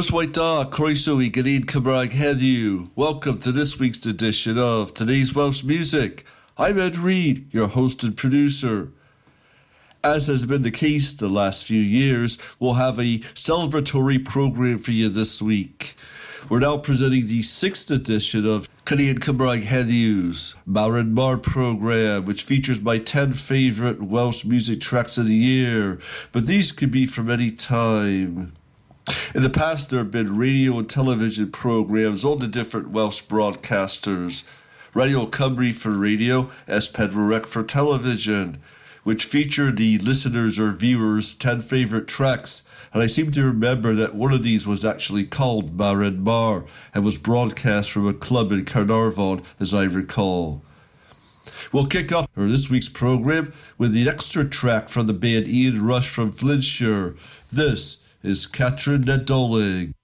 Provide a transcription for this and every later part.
Noswaita, Croeso I Gynnin Cymraeg heddiw. Welcome to this week's edition of Today's Welsh Music. I'm Ed Reed, your host and producer. As has been the case the last few years, we'll have a celebratory program for you this week. We're now presenting the 6th edition of Cynnin Cymraeg heddiw's Mawr yn Mawr program, which features my 10 favourite Welsh music tracks of the year. But these could be from any time. In the past, there have been radio and television programs on the different Welsh broadcasters. Radio Cymru for radio, S Pedwarec for television, which featured the listeners' or viewers' 10 favourite tracks. And I seem to remember that one of these was actually called Mawr yn Mawr and was broadcast from a club in Caernarfon, as I recall. We'll kick off this week's program with the extra track from the band Ian Rush from Flintshire. This is Catrin Nadolig.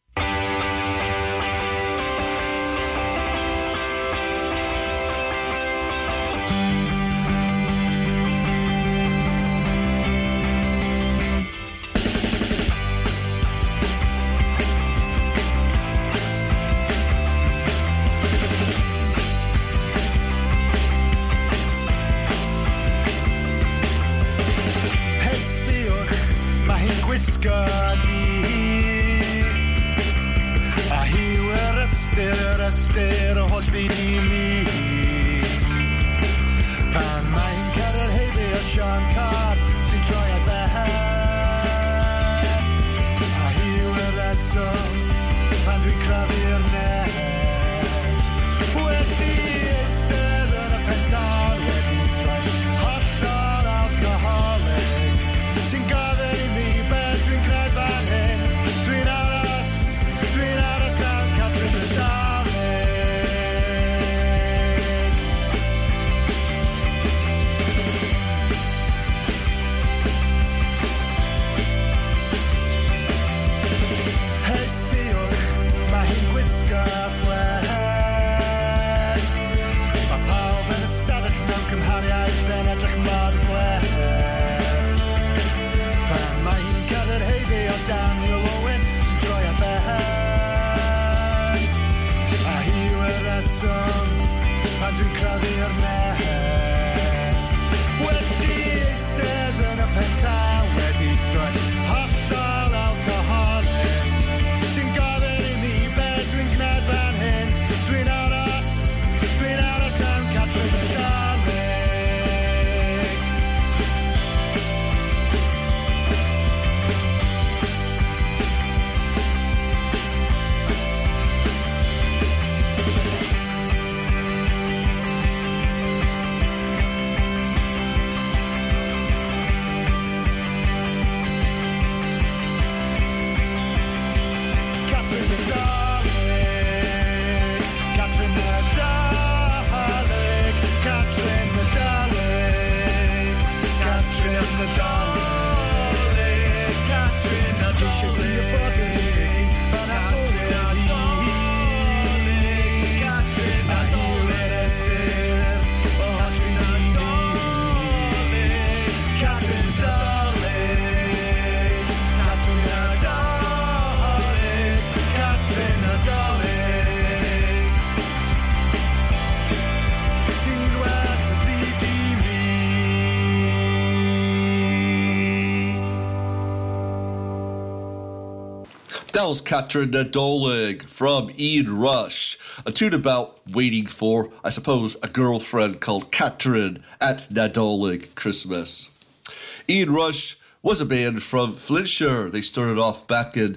That was Catrin Nadolig from Ian Rush, a tune about waiting for, I suppose, a girlfriend called Catrin at Nadolig Christmas. Ian Rush was a band from Flintshire. They started off back in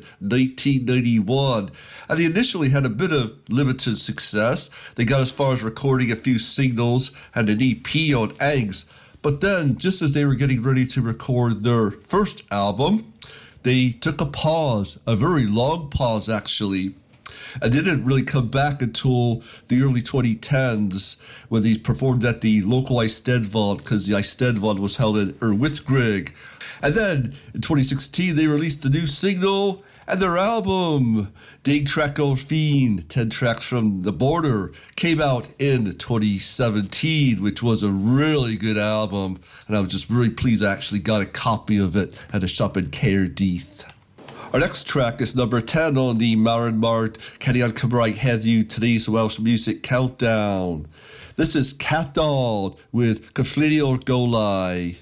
1991, and they initially had a bit of limited success. They got as far as recording a few singles and an EP on Eggs, but then, just as they were getting ready to record their first album, they took a pause, a very long pause actually, and didn't really come back until the early 2010s when they performed at the local Eisteddfod, because the Eisteddfod was held in Llywelyn. And then in 2016 they released a new single and their album, Deg Trac o'r Ffin, 10 tracks from the border, came out in 2017, which was a really good album. And I was just really pleased I actually got a copy of it at a shop in Caerdydd. Our next track is number 10 on the Maren Mart Carian Cymraeg Heddiw, today's Welsh Music Countdown. This is Cathod with Cyflwynio'r Golau.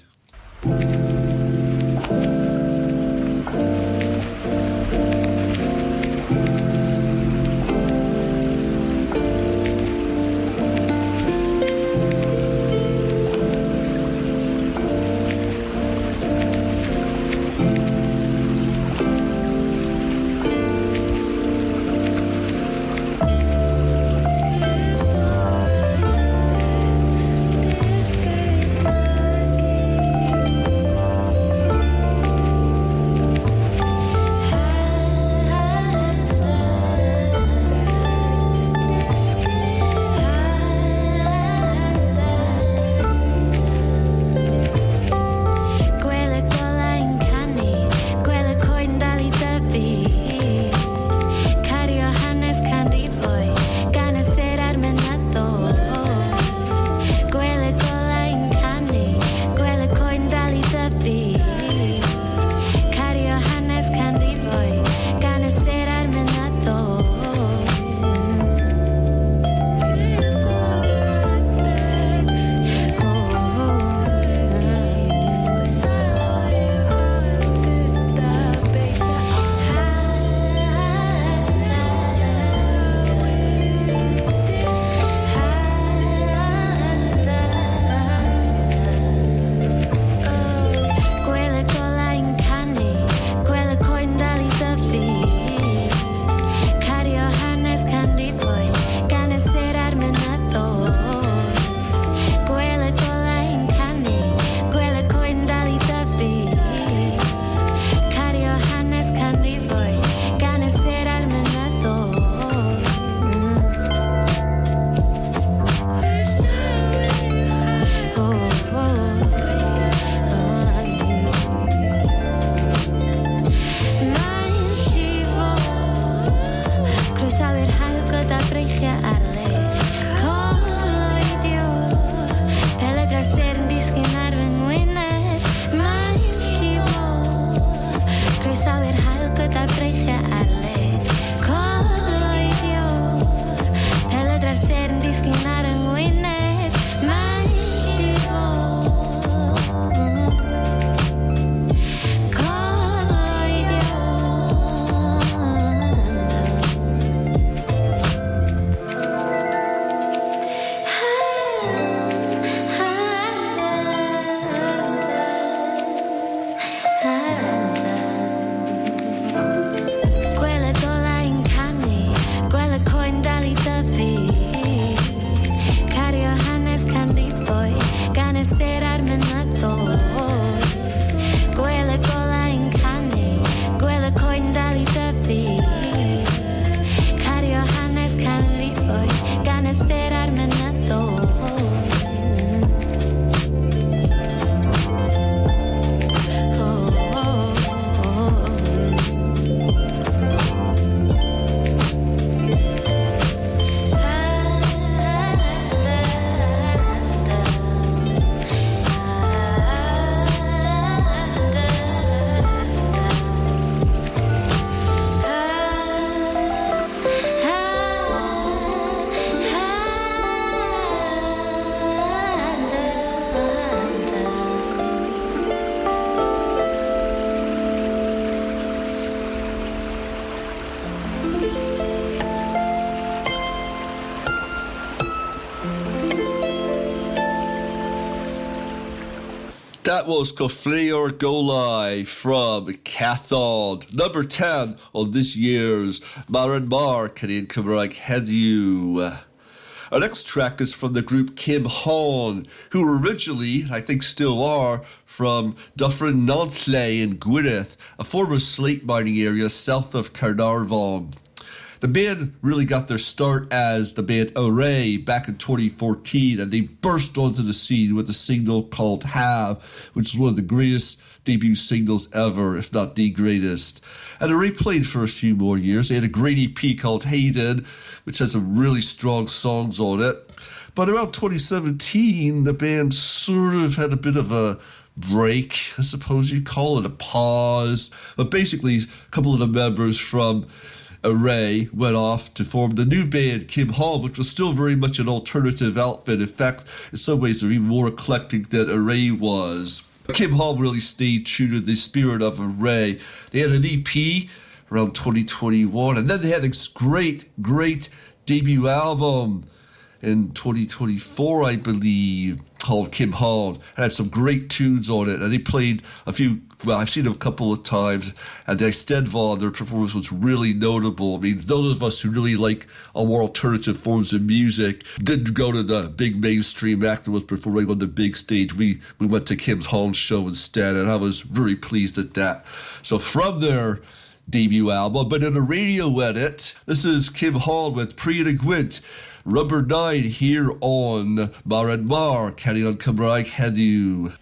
That was Cyflwynio'r Golau from Cathod, number 10 on this year's Maren Mart Carian Cymraeg Heddiw. Our next track is from the group Cym Hon, who originally, I think still are, from Dyffryn Nantlle in Gwynedd, a former slate mining area south of Caernarfon. The band really got their start as the band Array back in 2014, and they burst onto the scene with a single called Have, which is one of the greatest debut singles ever, if not the greatest. And Array played for a few more years. They had a great EP called Hayden, which has some really strong songs on it. But around 2017, the band sort of had a bit of a break, I suppose you call it, a pause. But basically, a couple of the members from Array went off to form the new band, Kim Hall, which was still very much an alternative outfit. In fact, in some ways, they're even more eclectic than Array was. Kim Hall really stayed true to the spirit of Array. They had an EP around 2021, and then they had this great debut album in 2024, I believe, called Kim Hall. It had some great tunes on it, and they played a few. Well, I've seen them a couple of times, and the extent of their performance was really notable. I mean, those of us who really like a more alternative forms of music didn't go to the big mainstream act that was performing on the big stage. We went to Kim Hall's show instead, and I was very pleased at that. So from their debut album, but in a radio edit, this is Kim Hall with Priya na Gwent, number 9 here on Mar and Mar, Carry on Cymraeg Heddiw.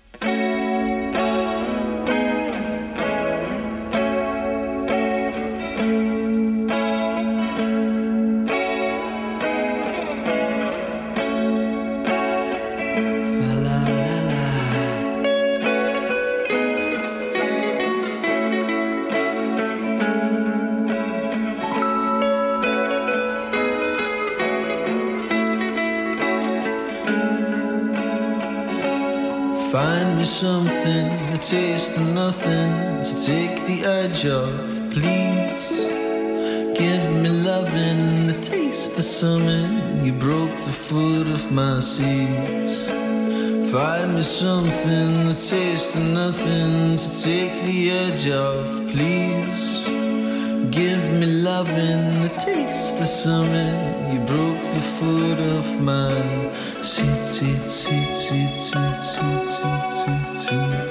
Find me something, a taste of nothing to take the edge off, please. Give me loving, the taste of something. You broke the foot of my seats. Find me something, the taste of nothing to take the edge off, please. Give me loving, the taste of something. You broke the foot of my seat, seat, seat, seat, seat, seat, seat, seat, seat.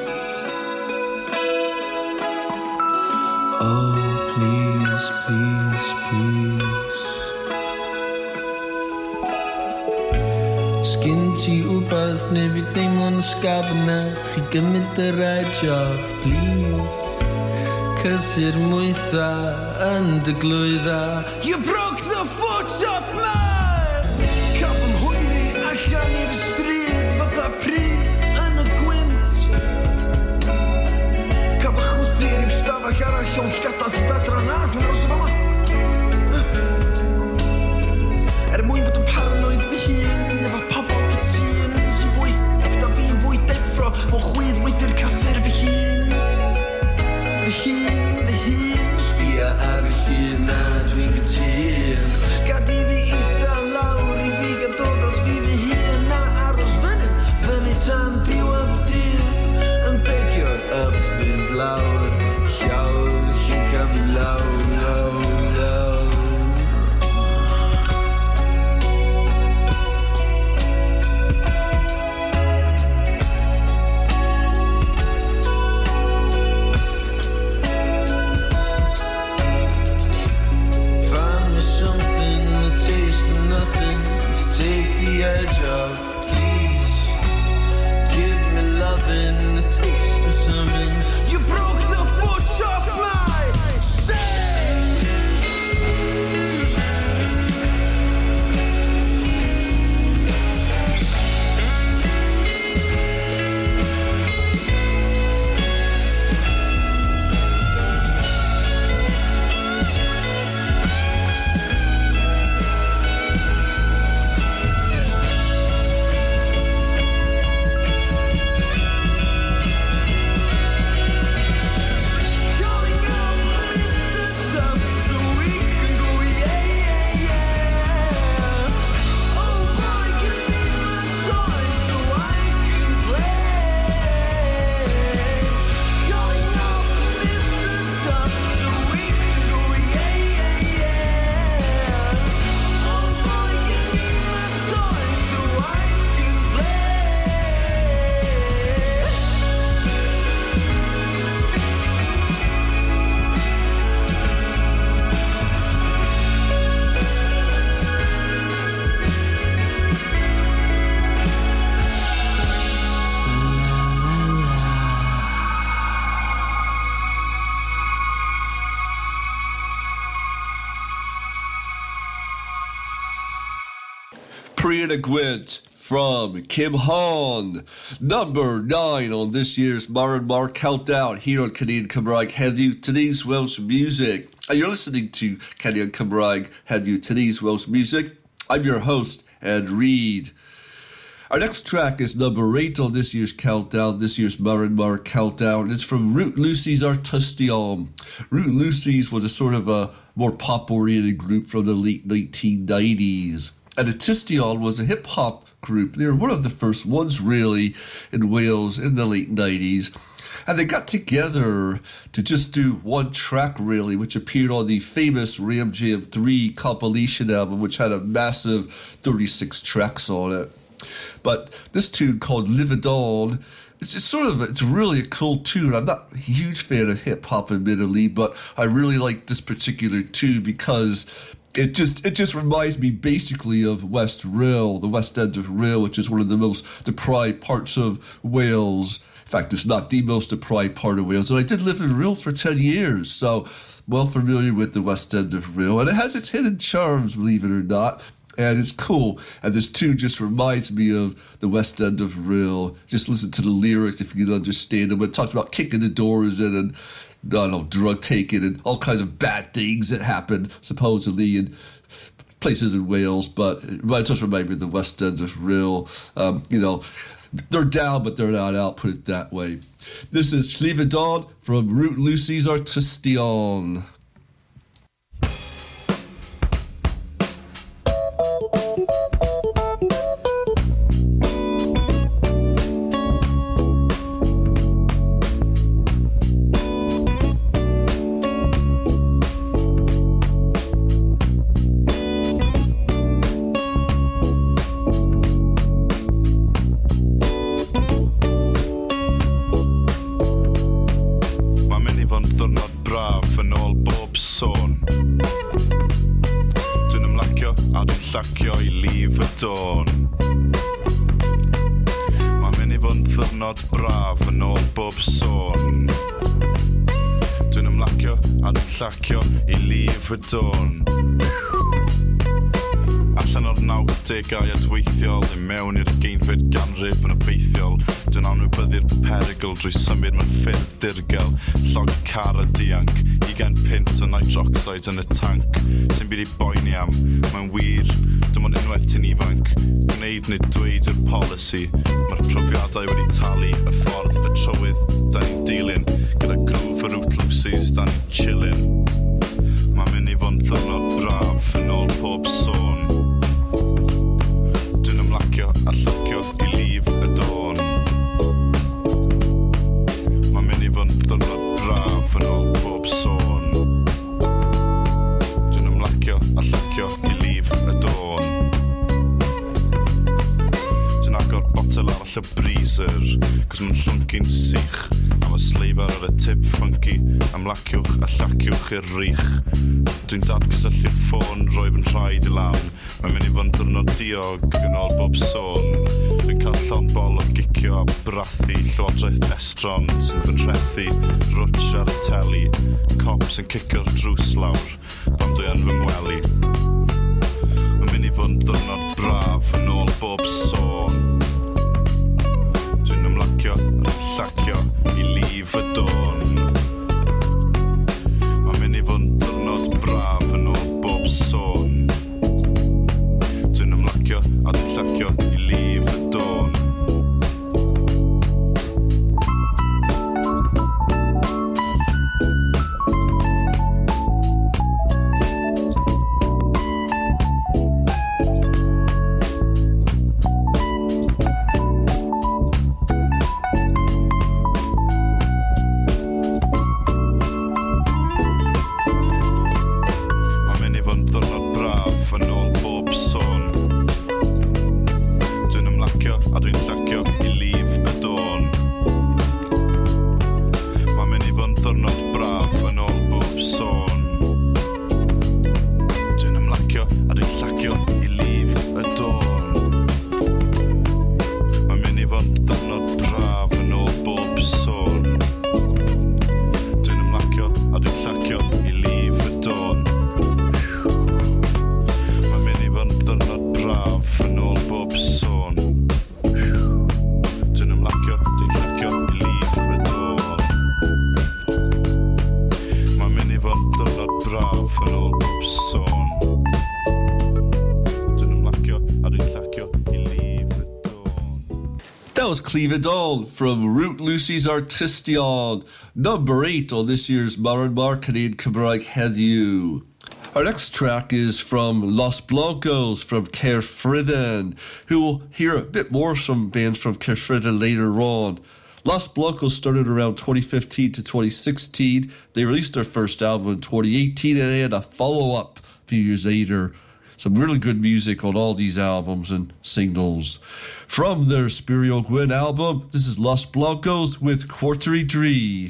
Oh, please, please, please. Skin to your bath, everything on the scavenger. You give me the right job, please. Cause it mwytha and the glwydda. You broke the foot off mine. Caf yn hwyri allan i'r stryd fatha pri yn y gwynt. Caf y chwthi'r i'w stafell arall o'n llgada sydd adra na. Dwi'n ros o fama. Mwyn bod yn paranoid fy hun efo pobol gytun sy'n fwy da fi'n fwy deffro o'n chwyd wedi'r caffir fy hun. Fy hun sbia ar y llun na dwi'n gytun. Gad i fi eista lawr i fi gad dod as fi fy hun na aros fyny tan diwedd y dydd yn begio'r up fynd lawr llawr chi'n cafu lawr lawr lawr. Take the edge off, please. Give me loving, a taste of something. You broke the foot off my sand. Priya na Gwent from Kim Hahn. Number 9 on this year's Mar and Mar Countdown here on Canadian Cymraeg Heddiw, today's Welsh music. And you're listening to Canadian Cymraeg Heddiw, today's Welsh music. I'm your host, Ed Reed. Our next track is number 8 on this year's countdown, this year's Mar and Mar Countdown. It's from Ruth Lucy's Artystion. Ruth Lucy's was a sort of a more pop-oriented group from the late 1990s. And Artystion was a hip-hop group. They were one of the first ones, really, in Wales in the late 90s. And they got together to just do one track, really, which appeared on the famous Ram Jam 3 compilation album, which had a massive 36 tracks on it. But this tune called Live It On, it's really a cool tune. I'm not a huge fan of hip-hop, admittedly, but I really like this particular tune because It just reminds me basically of West Rhyl, the West End of Rhyl, which is one of the most deprived parts of Wales. In fact, it's not the most deprived part of Wales. And I did live in Rhyl for 10 years, so well familiar with the West End of Rhyl. And it has its hidden charms, believe it or not. And it's cool. And this tune just reminds me of the West End of Rhyl. Just listen to the lyrics if you can understand them. It talks about kicking the doors in and I don't know, drug taking and all kinds of bad things that happened supposedly in places in Wales, but it just reminds me of the West End of Rhyl. They're down, but they're not out, put it that way. This is Live It On from Ruth Lucy's Artystion. Llacio I Live It On. Mae'n mynd I fod yn ddiwrnod braf yn ôl bob sôn. Dwi'n ymlacio a dwi'n llacio I Live It On. Allan o'r 90au adweithiol I mewn i'r geinfed ganrif yn obeithiol. Dwi'n anwybyddu'r perygl drwy symud mewn ffyrdd dirgel. Llog car a dianc, 20 pint o nitroxide yn y tanc. Sy'n byd I boeni am, mae'n wir, dim ond unwaith ti'n ifanc. Gwneud neu dweud yr polisi, mae'r profiadau wedi talu, y ffordd, y trywydd, da ni'n dilyn, gyda grŵf y Ruth Lucy's, da ni'n chillin'. Mae'n mynd I fod yn ddiwrnod braf yn ôl pob sôn. Dwi'n ymlacio a llacio I Live It On. Mae'n mynd I fod yn ddiwrnod braf yn ôl pob sôn. Dwi'n ymlacio a llacio I Live It On. Dwi'n agor botel arall y breezer, cos mae'n llwnci'n sych. Am y sleifar ar y tip funky, ymlaciwch a llaciwch i'r rych. Dwi'n dadgysylltu'r ffôn, roi fy'n rhaid I lan. Mae'n mynd I fod yn ddiwrnod diog yn ôl bob sôn. Dwi'n cael llon bol o gicio a brathu, llywodraeth estron sy'n fy'n rhethu, rwtch ar y teli, cop sy'n cicio'r drws lawr, pan dwi yn fy ngwely. Mae'n mynd I fod yn ddiwrnod braf yn ôl bob sôn. Dwi'n ymlacio a llacio I Live It On. Mae'n mynd I fod yn ddiwrnod braf yn ôl bob sôn. Dwi'n ymlacio a dwi'n llacio I Live It On. Clevedon from Root Lucy's Artistion, number 8 on this year's Maran Canadian Cymraeg Heddiw. Our next track is from Los Blancos from Caerphilly, who will hear a bit more from bands from Caerphilly later on. Los Blancos started around 2015 to 2016. They released their first album in 2018 and they had a follow-up a few years later. Some really good music on all these albums and singles. From their Spirio Gwyn album, this is Los Blancos with Quartery Dree.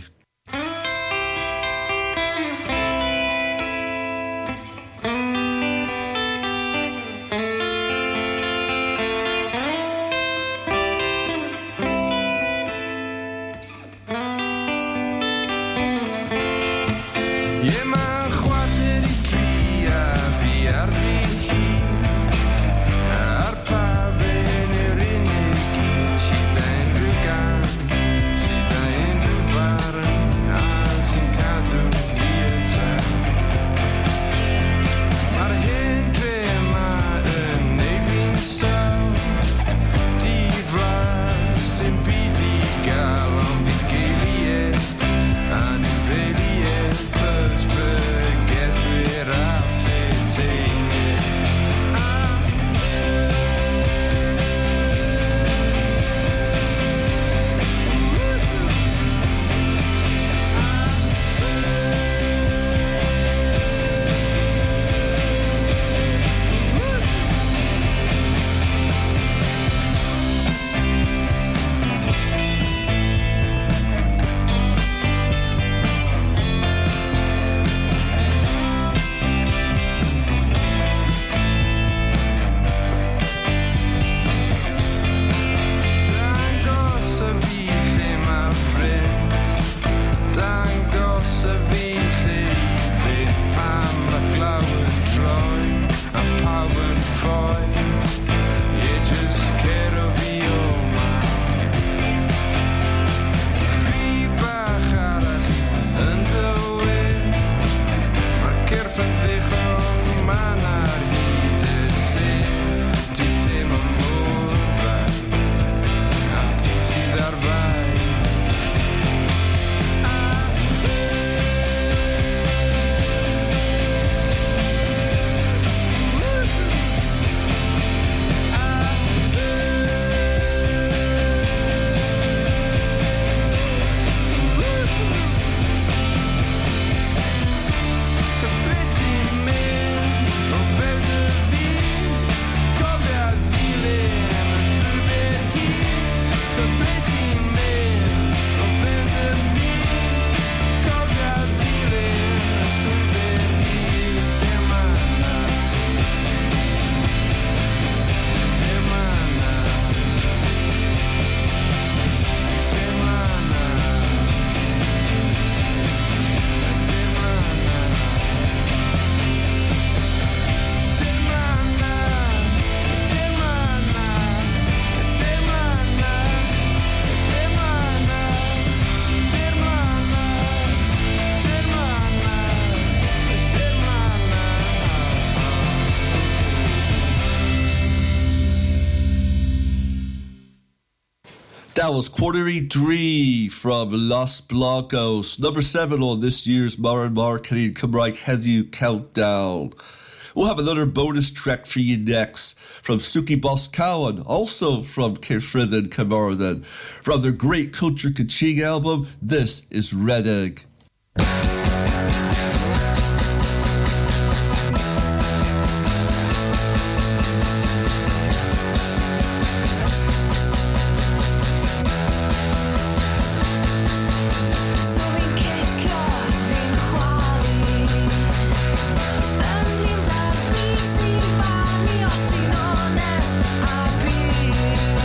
That was Quartery Dree from Los Blancos, number 7 on this year's Maran Canadian Cymraeg Heddiw Countdown. We'll have another bonus track for you next from Suki Boscawen, also from Caerphilly and Carmarthen. From their Great Culture Kaching album, this is Red Egg.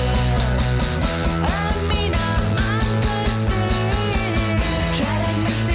Mich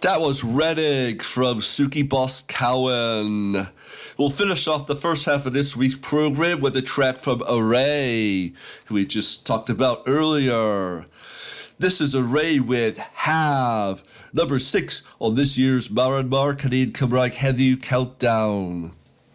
That was Reddick from Suki Boss Cowan. We'll finish off the first half of this week's program with a track from Array, who we just talked about earlier. This is Array with Have, number 6 on this year's Mar Canadian Cymraeg Heddiw Countdown.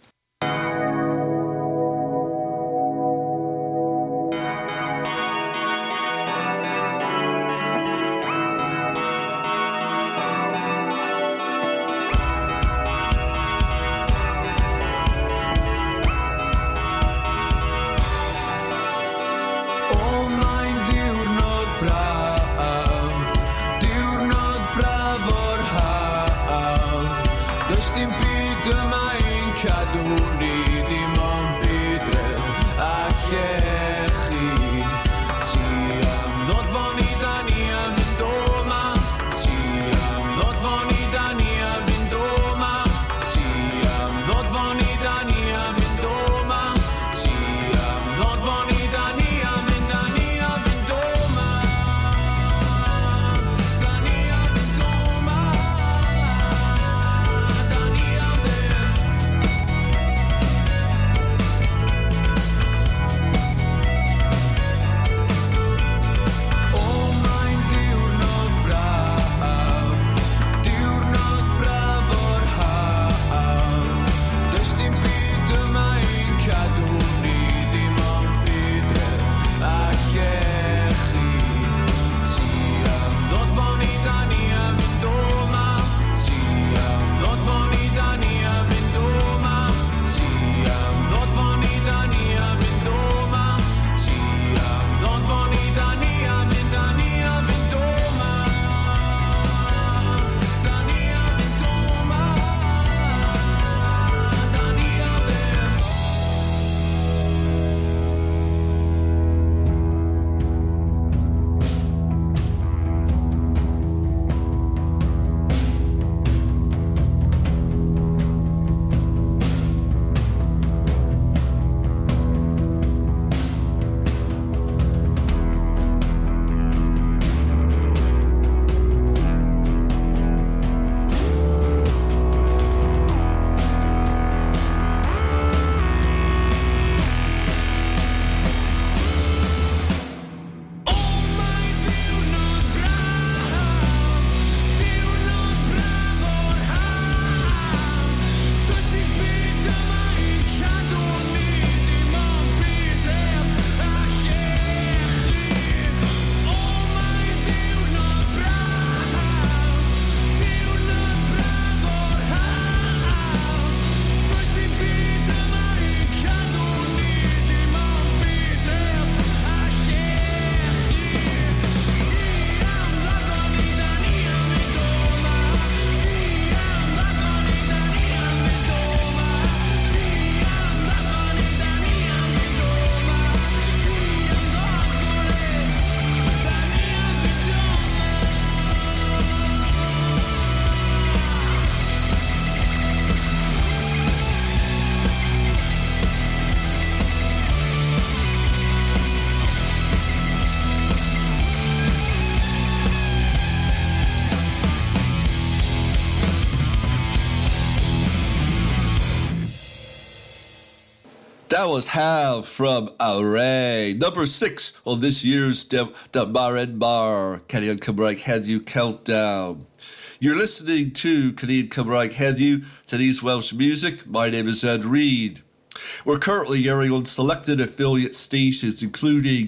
That was Have from Array, number 6 on this year's the Mar Canadian Cymraeg Heddiw Countdown. You're listening to Canadian Cymraeg Heddiw, today's Welsh music. My name is Ed Reed. We're currently airing on selected affiliate stations, including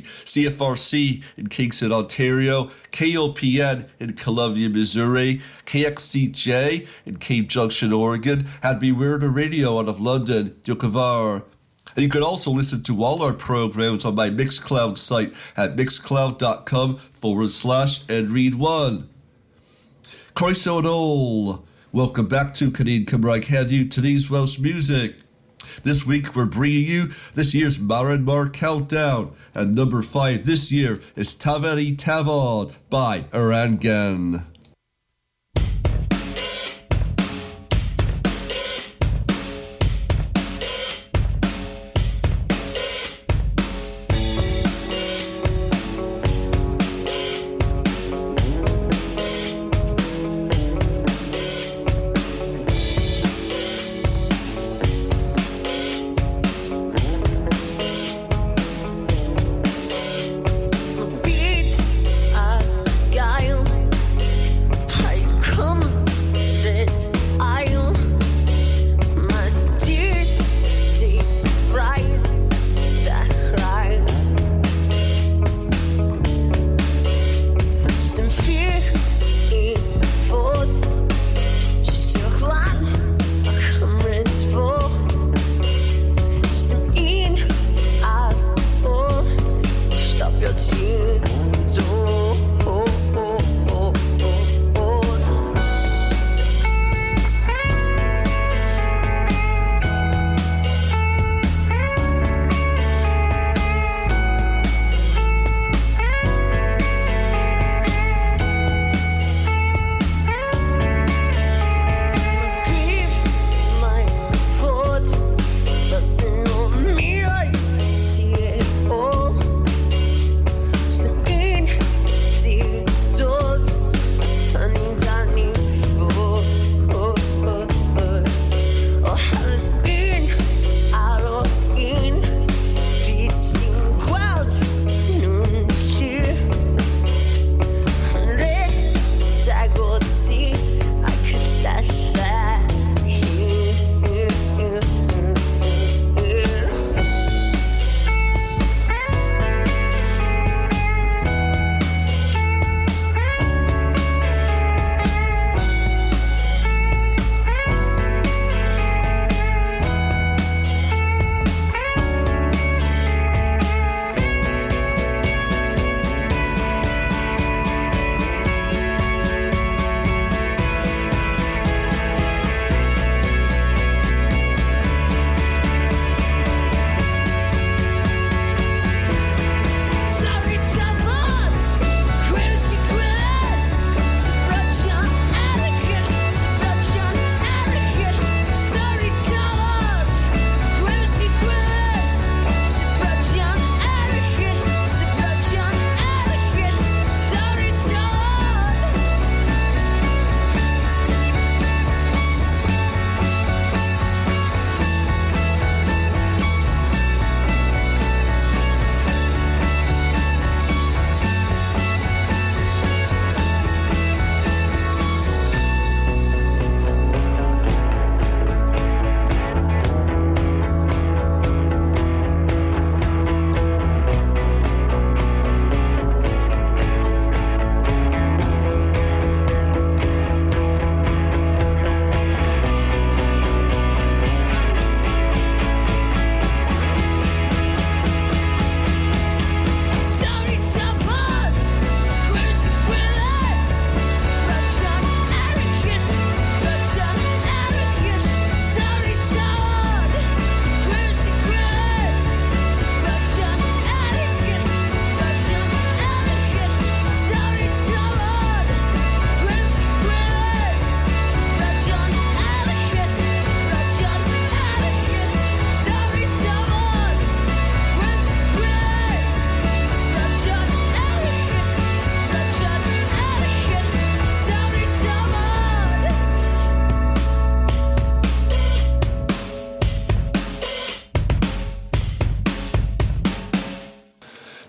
CFRC in Kingston, Ontario, KOPN in Columbia, Missouri, KXCJ in Cape Junction, Oregon, and Bewirna Radio out of London, Yukovar. And you can also listen to all our programs on my Mixcloud site at mixcloud.com/EdReed1. Croeso yn ôl. Welcome back to Canadian Cymraeg Heddiw, today's Welsh music. This week we're bringing you this year's Mar Countdown, and number 5 this year is Taferi Tafod by Arangan.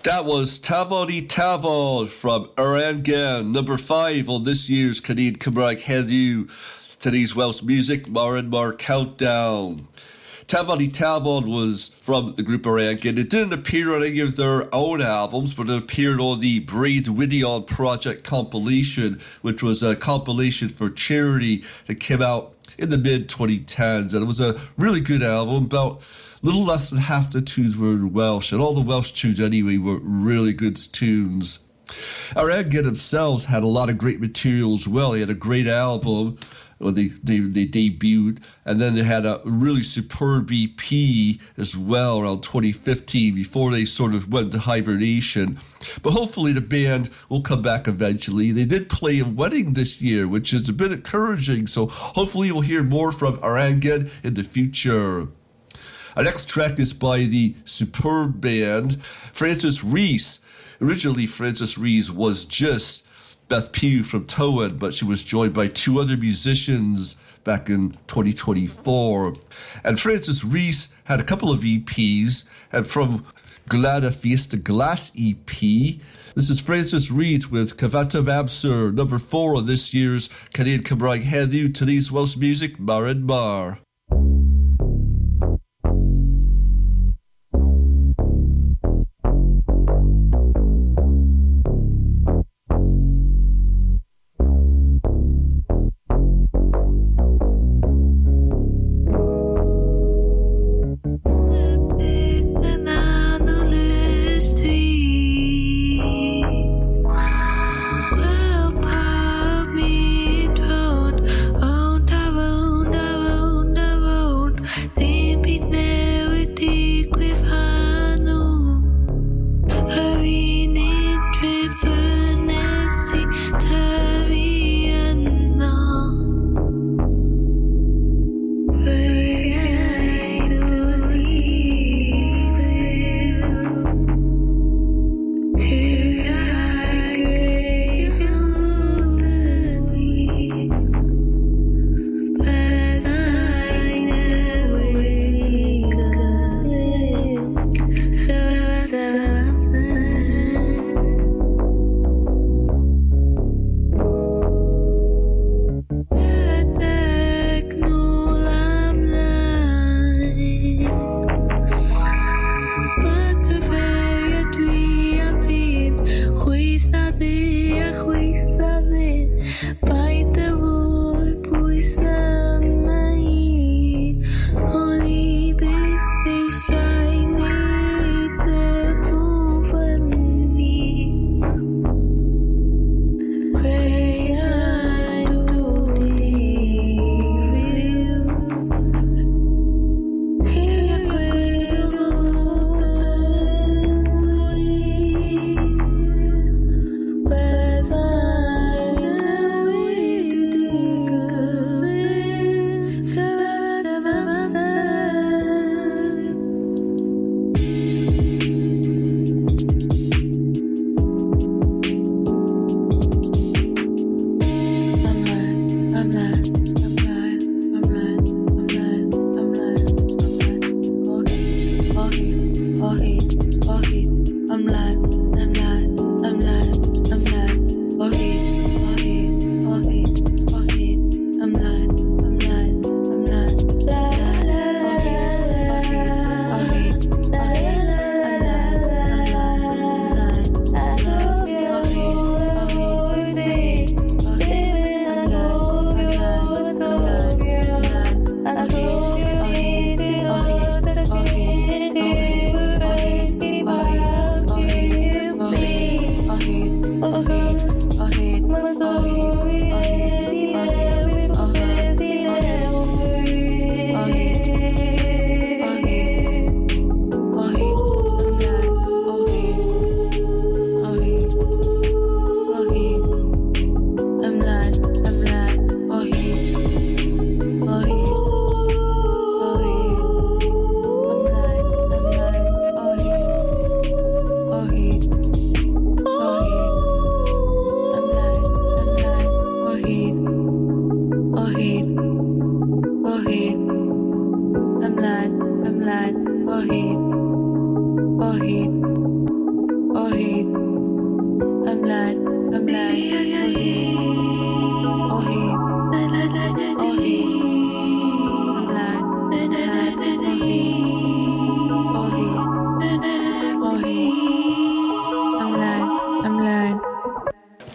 That was Tavody Tavod from Orangan, number 5 on this year's Canadian Cymraeg Heddiw. Today's Welsh Music, Mar and Mar Countdown. Tavody Tavod was from the group Orangan. It didn't appear on any of their own albums, but it appeared on the Braid Widion Project compilation, which was a compilation for charity that came out in the mid-2010s. And it was a really good album. About little less than half the tunes were in Welsh, and all the Welsh tunes anyway were really good tunes. Orangan themselves had a lot of great material as well. They had a great album when they debuted, and then they had a really superb EP as well around 2015 before they sort of went into hibernation. But hopefully the band will come back eventually. They did play a wedding this year, which is a bit encouraging, so hopefully we'll hear more from Orangan in the future. Our next track is by the superb band Frances Rees. Originally, Frances Rees was just Beth Pugh from Tywyn, but she was joined by 2 other musicians back in 2024. And Frances Rees had a couple of EPs, and from Glada Fiesta Glass EP, this is Frances Rees with Cyfateb Amser, number 4 on this year's Canadian Cymraeg Heddiw. Today's Welsh Music, Mar and Mar.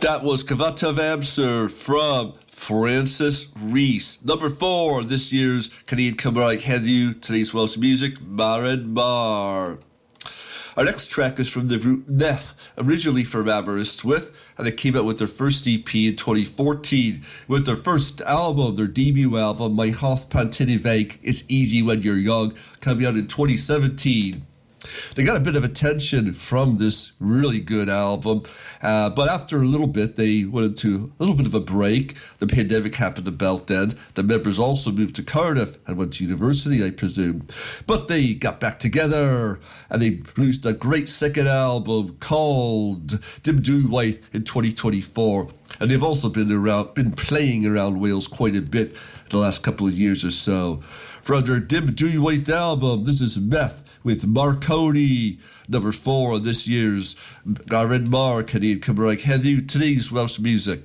That was Cavata Vamser from Francis Reese. Number 4, this year's Canadian Cymraeg Heddiw, today's Welsh music, Mar and Mar. Our next track is from the group Neth, originally from Aberystwyth, and they came out with their first EP in 2014. With their first album, their debut album, My Hoth Pantiniveg, It's Easy When You're Young, coming out in 2017. They got a bit of attention from this really good album, but after a little bit, they went into a little bit of a break. The pandemic happened to belt then. The members also moved to Cardiff and went to university, I presume. But they got back together, and they released a great second album called Dim Dwywaith in 2024. And they've also been playing around Wales quite a bit in the last couple of years or so. From their Dim Dwywaith album, this is Meth with Marconi, number 4 on this year's Mar and Mar Canadian Cymraeg Heddiw, today's Welsh music.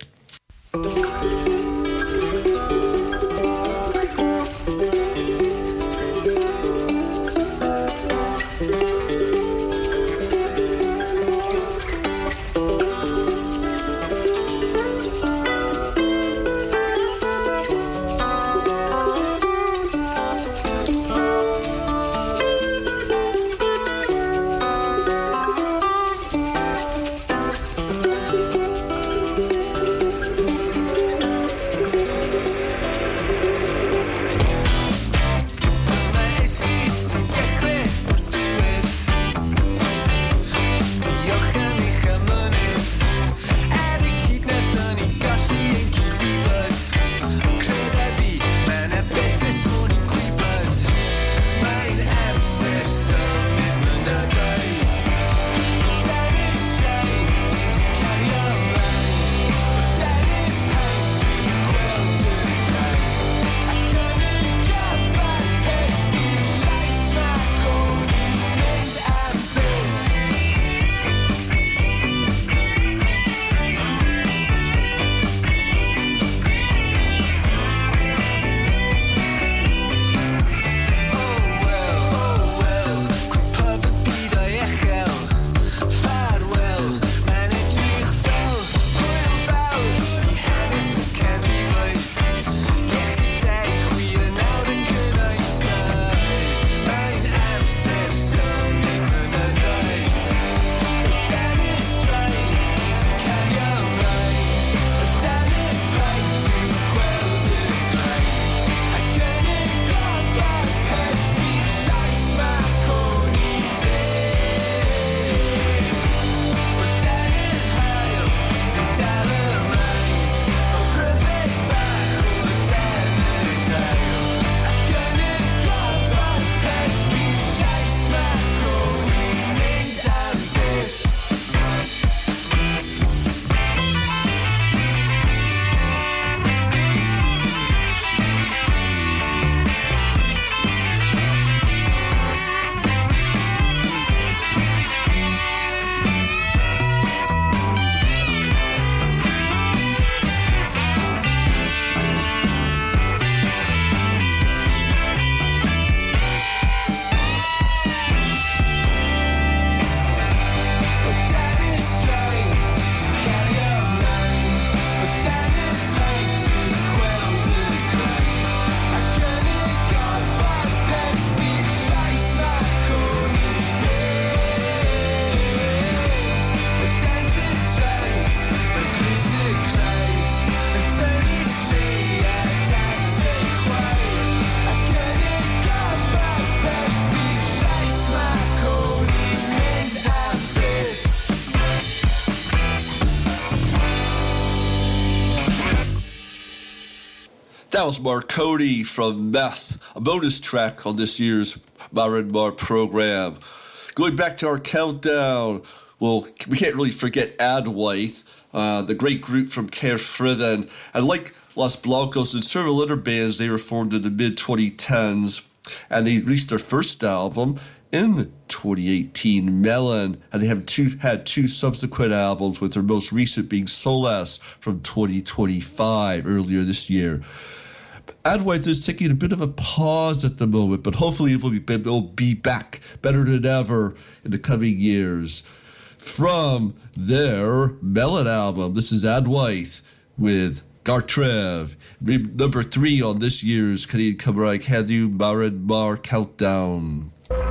That was Marconi from Meth, a bonus track on this year's Mar and Mar program. Going back to our countdown, well, we can't really forget Adwaith, the great group from Caerphilly. And like Los Blancos and several other bands, they were formed in the mid-2010s, and they released their first album in 2018, Melon, and they have had two subsequent albums, with their most recent being Solas from 2025, earlier this year. Adwaith is taking a bit of a pause at the moment, but hopefully it will be back better than ever in the coming years. from their Melon album. This is Ad White with Gartrev, number 3 on this year's Canadian Cymraeg Heddiw Marin Mar Countdown.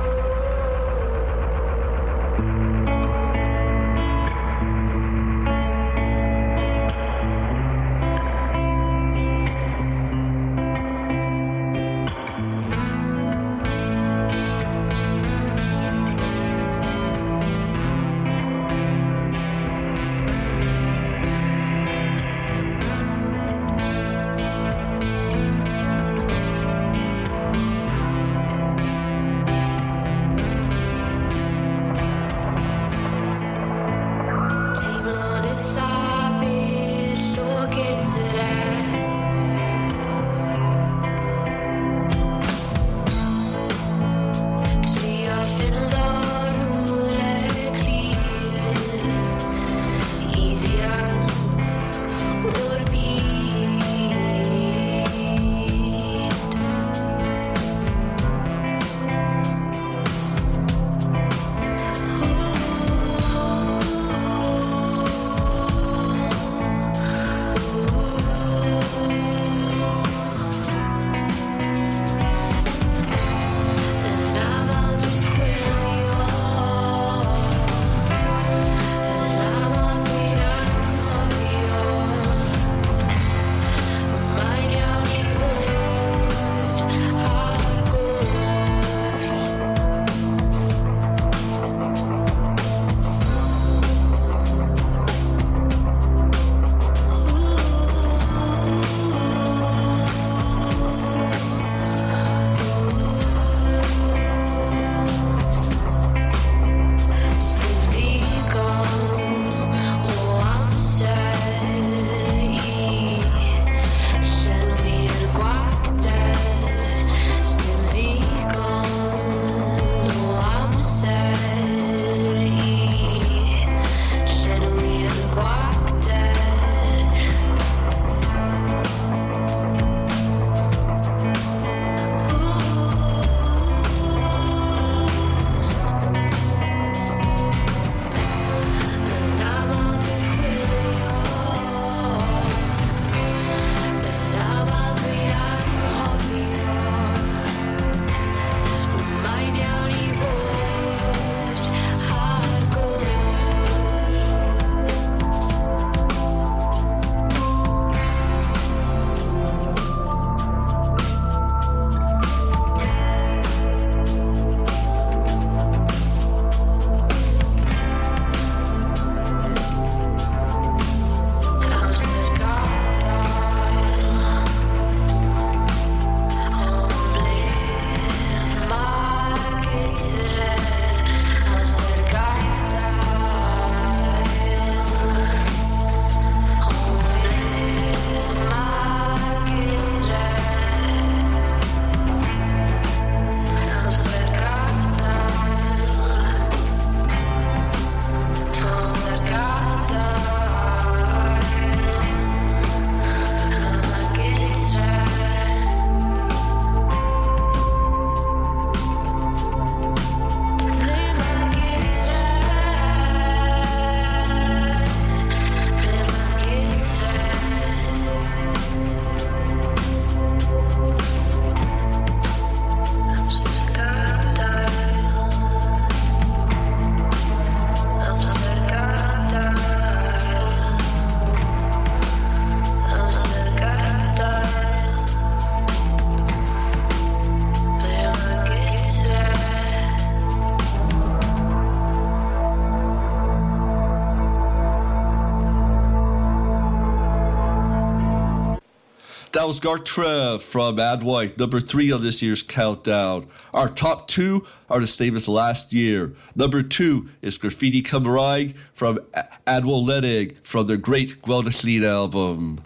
That was Gartrev from Ad White, number 3 on this year's countdown. Our top 2 are the same as last year. Number 2 is Graffiti Cymraeg from Adwol Ledig from their great Gweld-y-Llun album.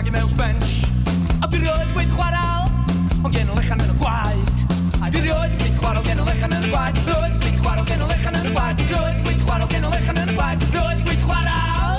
magu mewn bench. A dwi rioed gweith chwaral, ond gen o lechan yn y gwaed. A dwi rioed gweith chwaral gen o lechan yn y gwaed. Rioed gweith chwaral gen o lechan yn y gwaed. Rioed gweith chwaral gen o lechan yn y gwaed. Rioed gweith chwaral.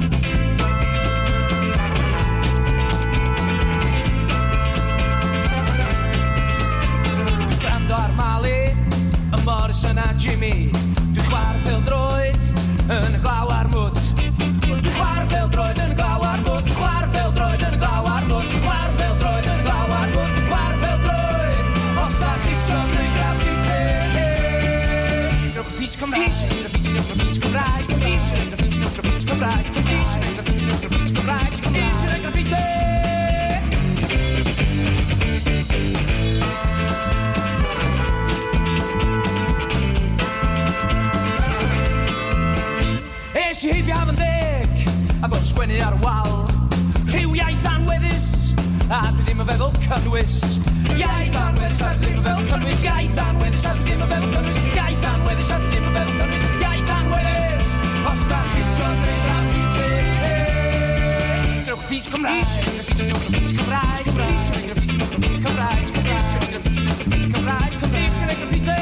Dwi gwrando ar Mali, y Morrison a Jimmy. Dwi chwar pêl-droed yn y glaw ar mwd. Dwi chwar pêl-droed yn y glaw ar mwd. Chwar pêl-droed yn y glaw ar mwd. Chwar pêl-droed yn y glaw ar mwd. Chwar pêl-droed os da chi sofnau graffiti. Newch y beat Cymraeg. Eisiau neud y beat newch y beat Cymraeg. Eisiau neud y beat newch y beat Cymraeg. Eisiau neud y beat newch y beat Cymraeg. Eisiau neud graffiti. Eisiau heibio am yn deg ac o'n sgwennu ar y wal. Rhyw iaith anweddus a dwi ddim yn feddwl cynnwys. Iaith anweddus a dwi ddim yn feddwl cynnwys. Iaith anweddus a dwi ddim yn feddwl cynnwys. Iaith anweddus a dwi ddim yn feddwl cynnwys. Iaith anweddus os da chi sofnau graffiti. Newch y beat Cymraeg. Eisiau neud y beat newch y beat Cymraeg. Eisiau neud y beat newch y beat Cymraeg. Eisiau neud y beat newch y beat Cymraeg. Eisiau neud graffiti.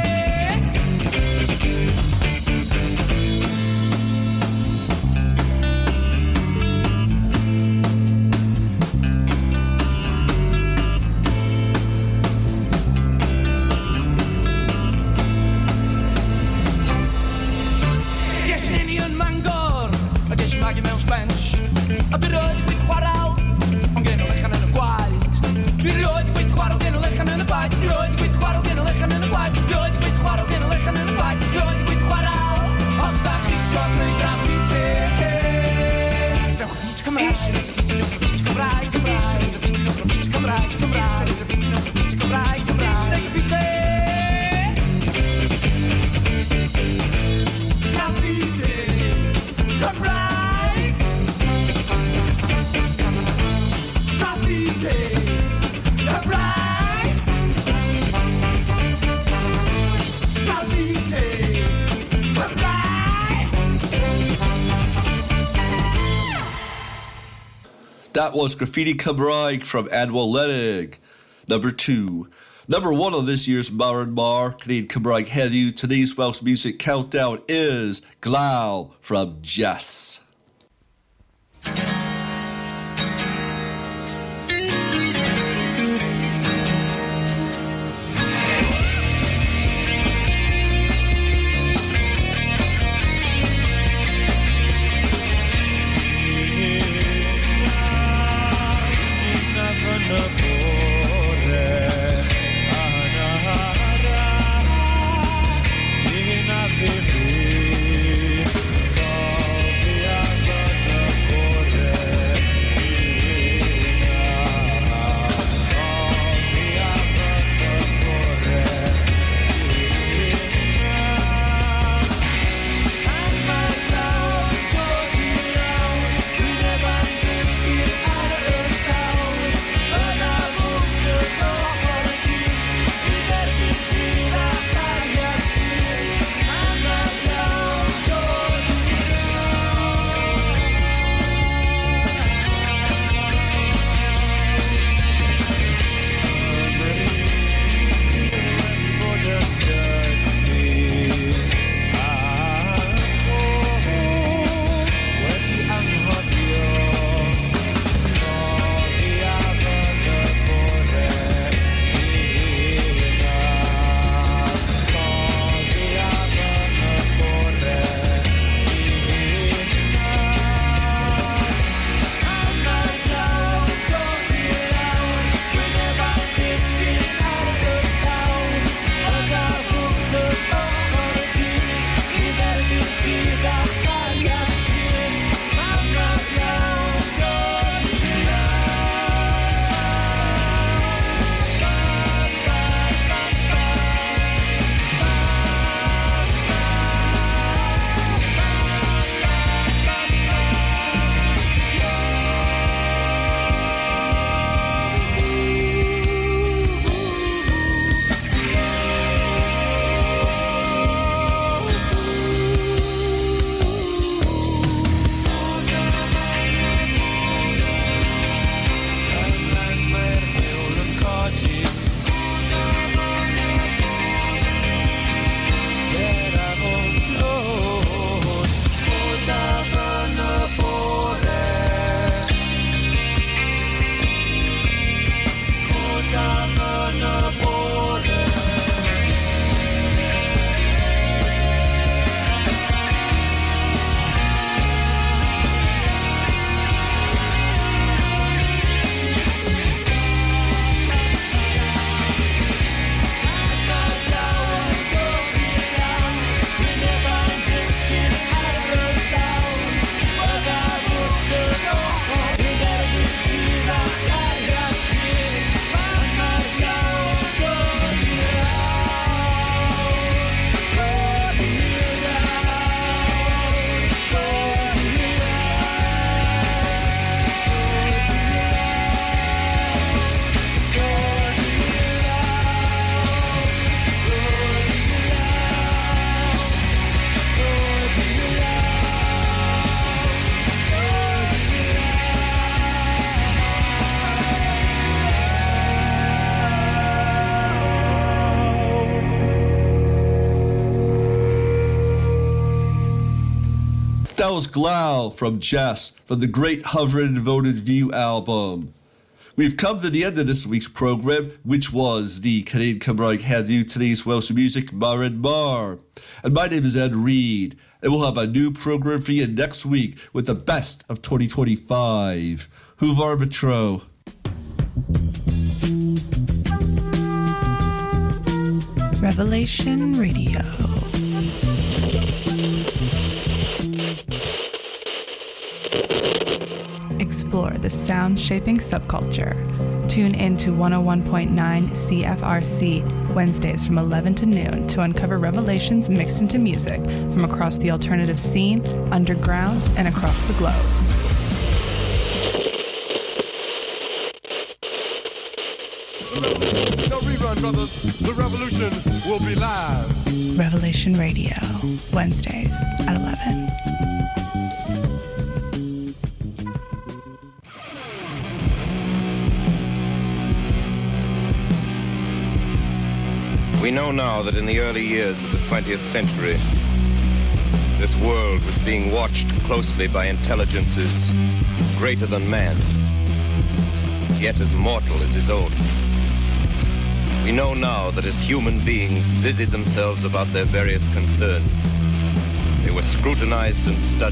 Magu mewn bench. A dwi rioed gweith chwaral, ond gen o lechan yn y gwaed. Dwi rioed gweith chwaral gen o lechan yn y gwaed. Rioed gweith chwaral gen o lechan yn y gwaed. Rioed gweith chwaral gen o lechan yn y gwaed. Rioed gweith chwaral os da chi sofnau graffiti. Newch y beat Cymraeg. Eisiau neud y beat newch y beat Cymraeg. Eisiau neud y beat newch y beat Cymraeg. Eisiau neud y beat newch y beat Cymraeg. Eisiau neud graffiti. Graffiti Cymraeg. That was Graffiti Cymraeg from Anwyl Lennig. Number 2. Number 1 on this year's Mar and Mar, Canadian Cymraeg Heddiw. Today's Welsh Music Countdown is Glaw from Jess. Yeah. That was Glau from Jess from the Great Hovering and Devoted View album. We've come to the end of this week's programme, which was the Canadian Cymraeg Heddiw, today's Welsh music, Mar and Mar. And my name is Ed Reed, and we'll have a new programme for you next week with the best of 2025. Húvar Metro. Revelation Radio. Explore the sound-shaping subculture. Tune in to 101.9 CFRC Wednesdays from 11 to noon to uncover revelations mixed into music from across the alternative scene, underground, and across the globe. No rerun, brothers. The revolution will be live. Revelation Radio, Wednesdays at 11. We know now that in the early years of the 20th century, this world was being watched closely by intelligences greater than man's, yet as mortal as his own. We know now that as human beings busied themselves about their various concerns, they were scrutinized and studied